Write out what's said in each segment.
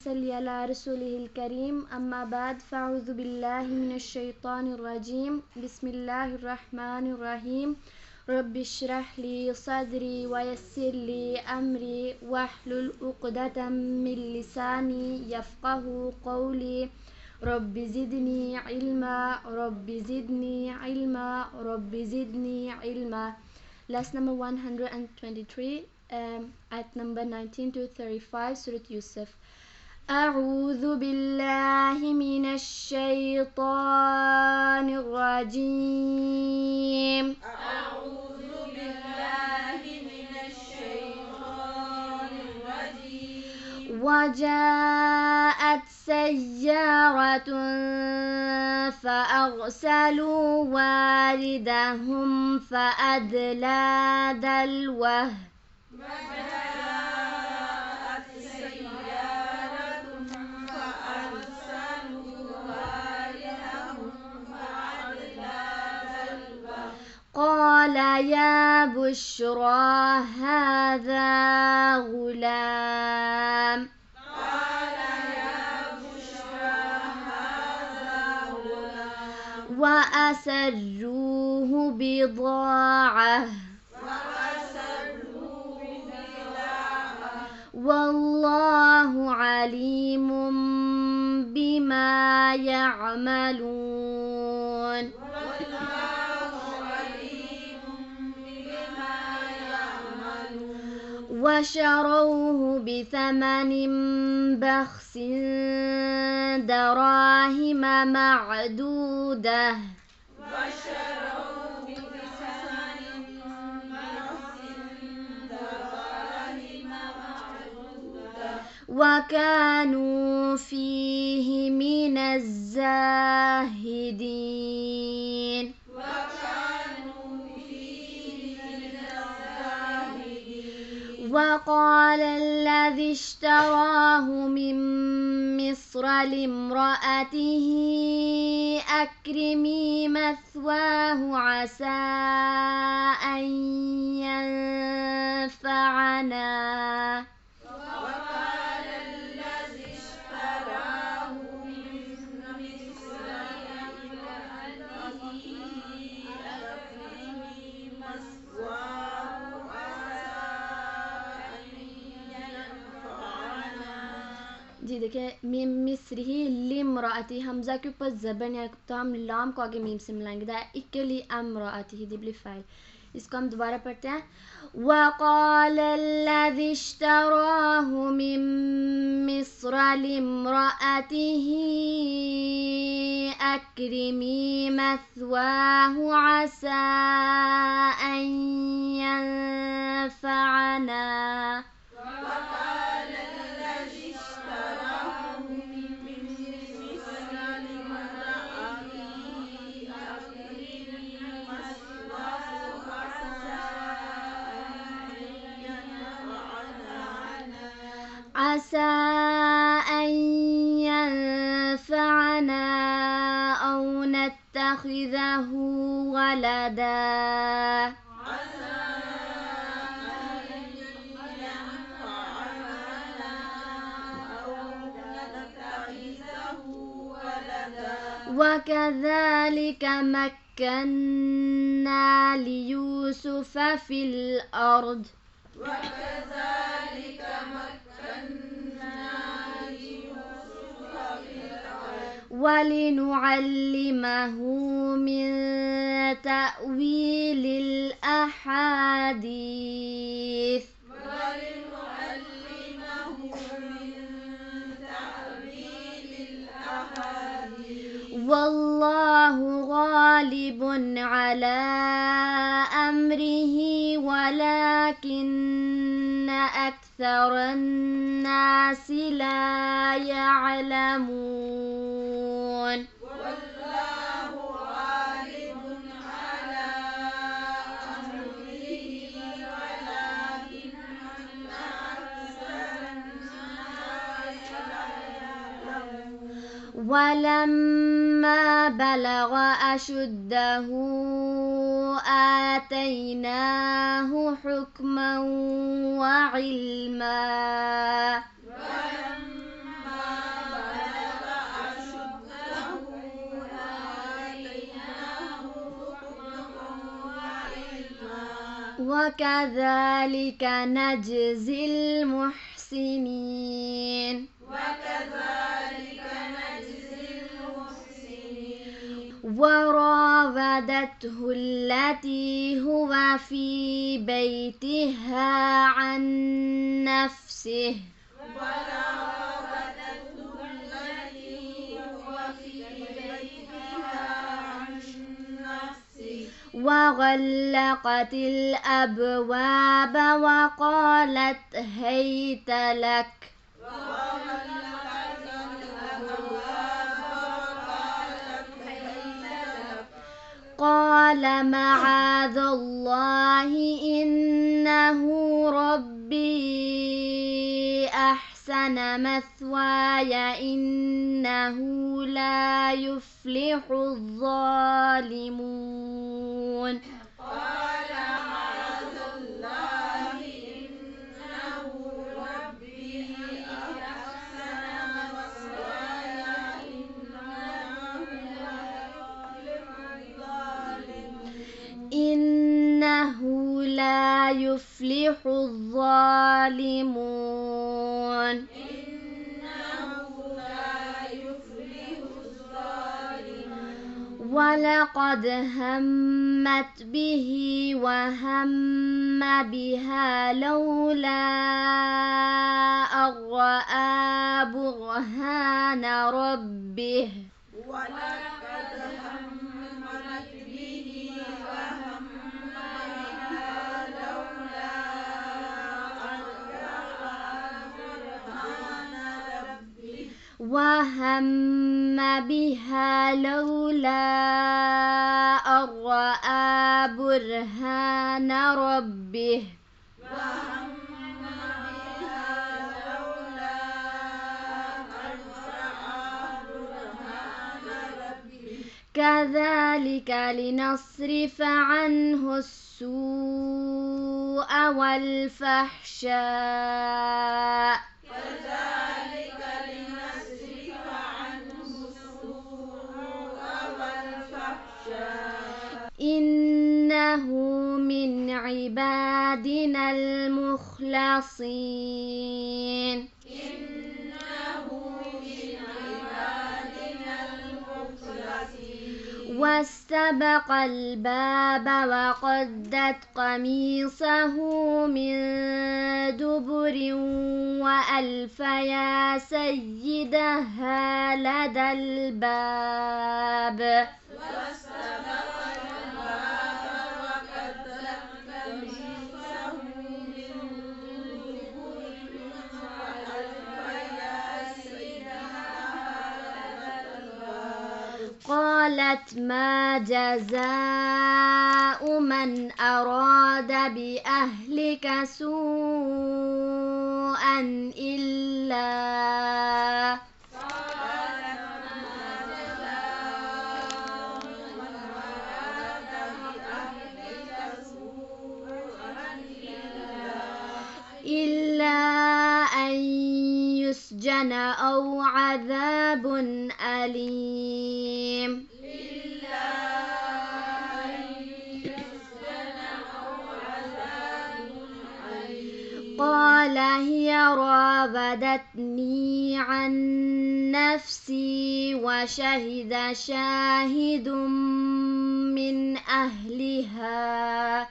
نصلي على رسوله الكريم. أما بعد فأعوذ بالله من الشيطان الرجيم. بسم الله الرحمن الرحيم. رب اشرح لي صدري ويسر لي أمري واحلل عقدة من لساني يفقه قولي. رب زدني علما رب زدني علما رب زدني علما. Lesson number 123, at number 19 to 35, Surah Yusuf. أعوذ بالله من الشيطان الرجيم. أعوذ بالله من الشيطان الرجيم. وجاءت سيارة فأرسلوا واردهم فأدلى دلوه. وجاءت سيارة فأرسلوا واردهم فأدلى دلوه. قال يا بشرى هذا غلام. قال يا بشرى هذا غلام. وأسروه بضاعة. وأسروه بضاعة. والله عليم بما يعملون. والله عليم بما يعملون. وشروه بثمن بخس دراهم معدودة. وشروه بثمن بخس دراهم معدودة. وكانوا فيه من الزاهدين. وكانوا فيه من الزاهدين. وقال الذي اشتراه من مصر لامرأته أكرمي مثواه عسى أن ينفعنا. وقال الذي اشتراه من مصر لامرأته أكرمي مثواه عسى أن ينفعنا. जी देखिए मीम मिस्र ही लिमराती हमजा के ऊपर जबन या तो हम लाम को आगे मीम से मिलाएंगे दा इक्कली अमराती ही दिबली फाइल. इसको हम दोबारा पढ़ते हैं. वक़ाल الذي اشتراه من مصر لامرأته أكرمي مثواه عسى أن ينفعنا. وقال الذي اشتراه من مصر لامرأته أكرمي مثواه عسى أن ينفعنا. عسى أن ينفعنا أو نتخذه ولدا. عسى أن ينفعنا أو نتخذه ولدا. وكذلك مكنا ليوسف في الأرض. وكذلك مكنا ليوسف في الأرض. ولنعلمه من تأويل الأحاديث. ولنعلمه من تأويل الأحاديث. والله غالب على أمره ولكن أكثر الناس لا يعلمون. والله غالب على أمره ولكن أكثر الناس لا يعلمون. ولما بلغ أشده آتيناه حكما وعلما. ولما وكذلك نجزي المحسنين وراودته التي هو في بيتها عن نفسه وغلقت الأبواب وقالت هيت لك قال معاذ الله إنه ربي أحسن مثواي إنه لا يفلح الظالمون إنه لا يفلح الظالمون ولقد همت به وهم بها لولا أن رأى برهان ربه وهم بها لولا أن رأى برهان ربه كذلك لنصرف عنه السوء والفحشاء إنه من عبادنا المخلصين واستبق الباب وقدت قميصه من دبر وألف يا سيدها لدى الباب قالت ما جزاء من أراد بأهلك سوءا إلا أن يسجن أو عذاب أليم قال هي راودتني عن نفسي وشهد شاهد من أهلها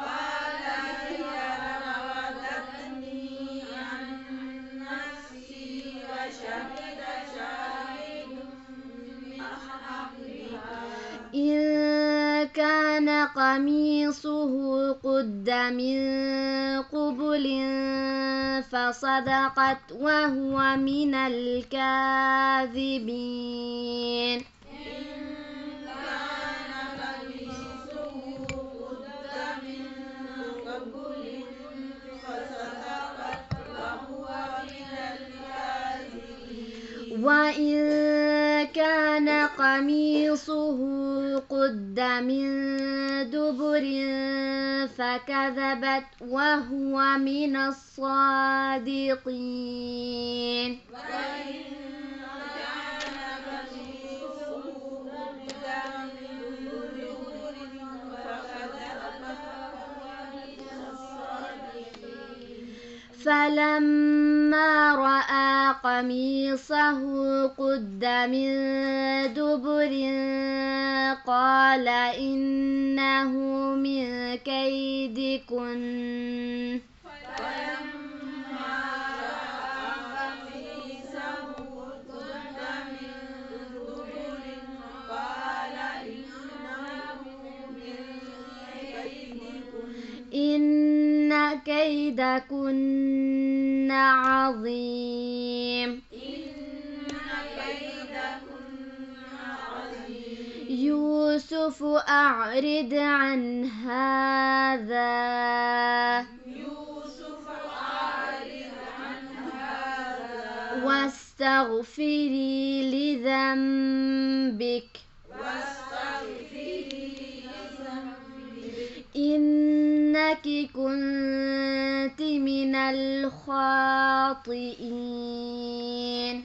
إن كان قميصه قد من قبل فصدقت وهو من الكاذبين وإن كان قميصه قد من دبر فكذبت وهو من الصادقين فلما رأى قميصه قد من دبر قال إنه من كيدكن إن كيدكن عظيم يوسف أعرض عن هذا واستغفري لذنبك إنك كنت من الخاطئين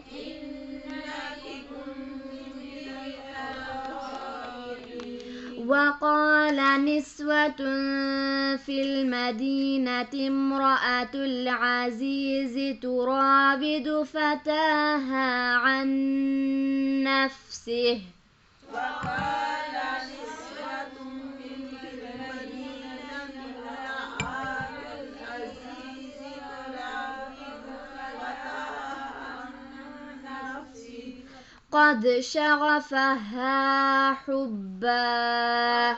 وقال نسوة في المدينة امرأة العزيز تراود فتاها عن نفسه قد شغفها حبا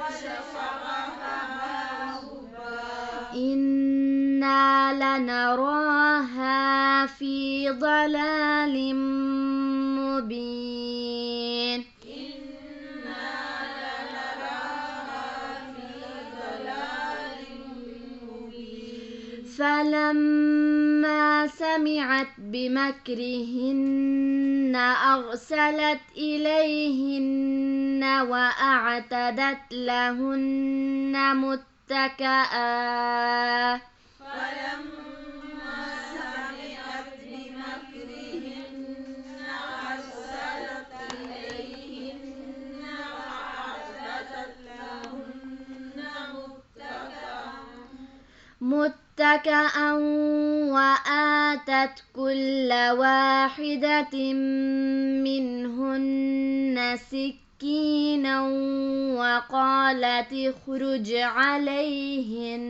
إنا لنراها في ضلال مبين فلما سمعت بمكرهن أرسلت إليهن وأعتدت لهن متكئا متكئا وآتت كل واحدة منهن سكينا وقالت اخرج عليهن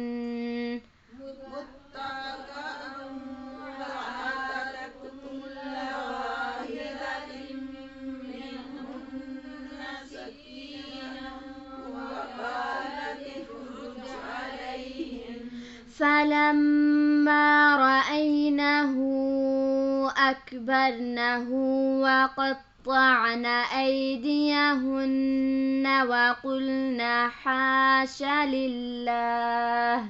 فلما رأينه أكبرنه وقطعن أيديهن وقلن حاش لله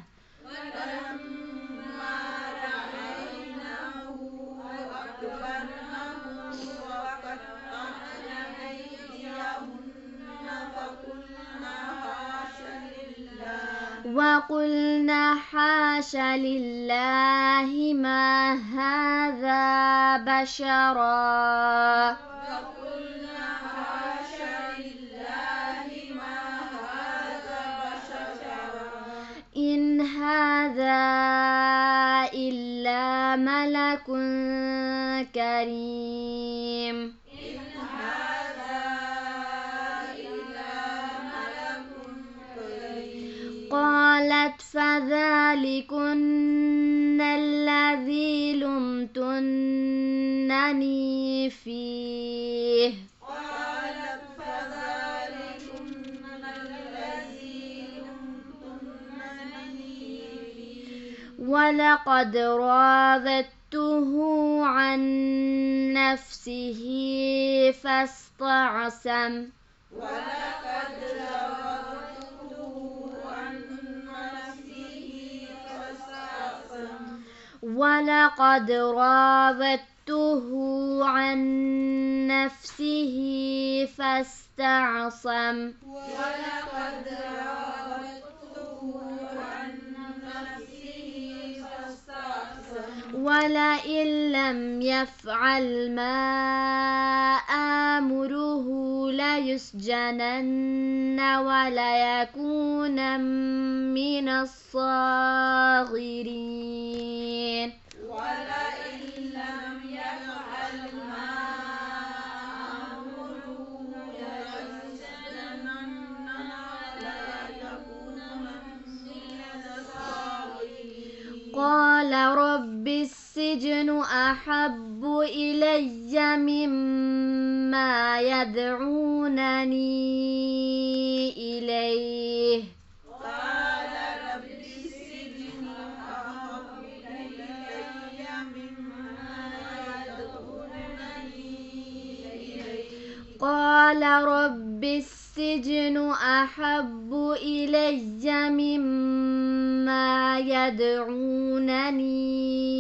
وقلنا حاش لله ما هذا بشرا إن هذا إلا ملك كريم قالت فذلكن الذي لمتنني فيه ولقد راودته عن نفسه فاستعصم ولقد راودته عن نفسه فاستعصم ولئن لم يفعل ما آمره ليسجنن وليكون من الصاغرين ولئن لم يفعل ما آمره ليسجنن وليكون من الصاغرين قال رب السجن أحب إلي مما يدعونني إليه قال رب السجن أحب إلي مما يدعونني إليه قال رب السجن أحب إلي مما يدعونني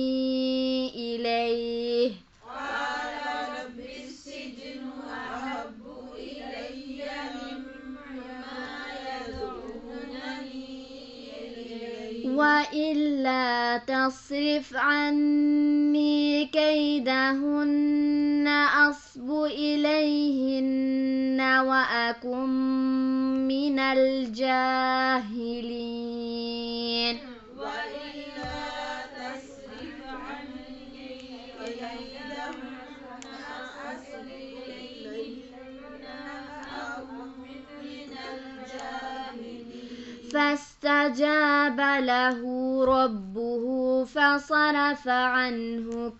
إليه قال رب السجن أحب إلي مما يدعونني إليه وإلا تصرف عني كيدهن أصب إليهن وأكن من الجاهلين وإلا تصرف عني كيدهن أصب إليهن أكن من الجاهلين فاستجاب له ربه فصرف عنه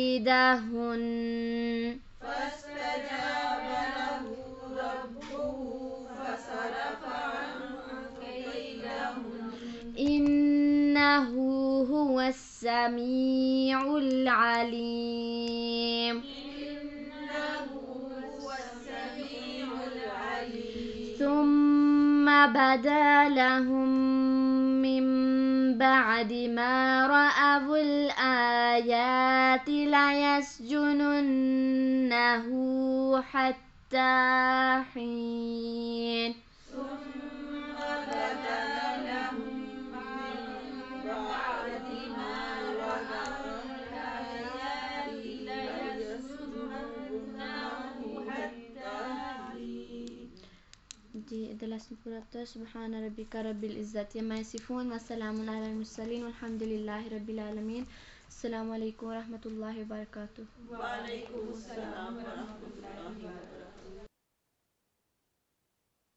كيدهن فاستجاب له ربه فصرف عنه كيدهن إنه هو السميع العليم إنه هو السميع العليم ثم بدا لهم من بعد ما رأوا الآيات ليسجننه حتى حين ثم بدا لهم من بعد ما رأوا الآيات ليسجننه حتى حين دي دراسة القرآن. سبحان ربك رب العزة عما يصفون وسلام على المرسلين والحمد لله رب العالمين. السلام عليكم ورحمة الله وبركاته. وعليكم السلام ورحمة الله وبركاته.